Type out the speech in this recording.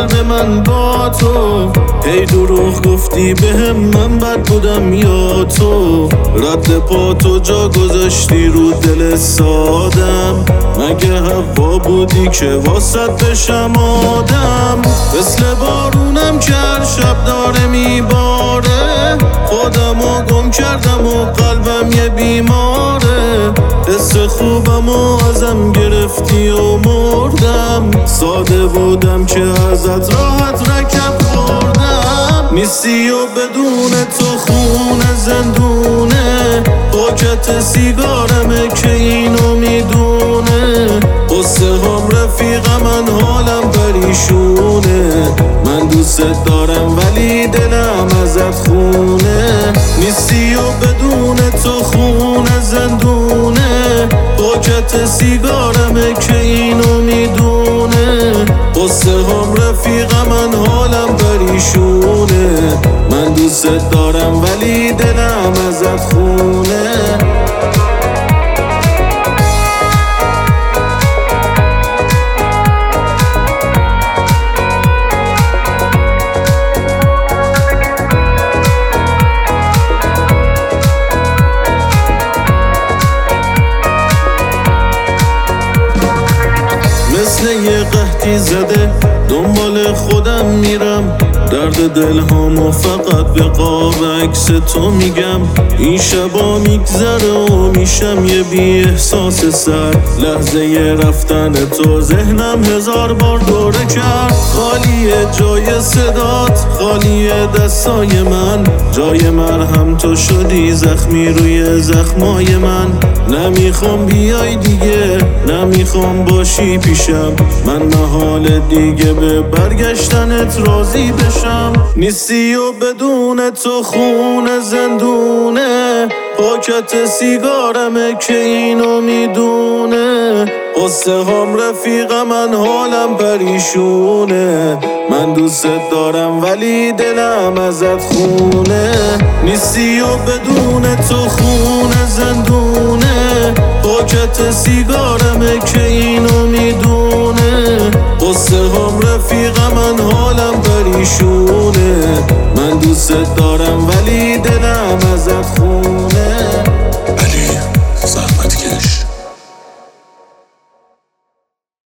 قلب من با تو. هی دروغ گفتی بهم من بد بودم یا تو؟ رد پا تو جا گذاشتی رو دل سادم. مگه هوا بودی که واسط بشم آدم؟ مثل بارونم که هر شب داره میباره. خودمو گم کردم و قلبم یه بیماره. حس خوبم و ازم گرفتی و مردم. ساده بودم که ازت راحت رکب خوردم. نیستی و بدون تو خونه زندونه. پاکت سیگارمه که اینو میدونه. قصه هم رفیق من حالم پریشونه. من دوست دارم ولی دلم ازت خونه. نیستی و بدون تو خونه زندونه. پاکت سیگارمه که اینو میدونه. قصه هم رفیق من حالم پریشونه. من دوست دارم ولی دلم ازت خونه. مثل یه قحطی زده دنبال خودم میرم. درد دلهامو فقط به قاب عکس تو میگم. این شبا میگذره و میشم یه بی احساس سر. لحظه ی رفتن تو ذهنم هزار بار دوره کرد. خالیه جای صدات، خالیه دستای من. جای مرهم تو شدی زخمی روی زخمای من. نمیخوام بیای دیگه، نمیخوام باشی پیشم. من محال دیگه به برگشتنت راضی بشم. نیستی و بدون تو خونه زندونه. پاکت سیگارمه که اینو میدونه. قصه هم رفیق من حالم پریشونه. من دوست دارم ولی دلم ازت خونه. نیستی و بدون تو خونه زندونه. پاکت سیگارمه که اینو میدونه. قصه هم رفیق من حالم پریشونه. من دوست دارم ولی دلم ازت خونه.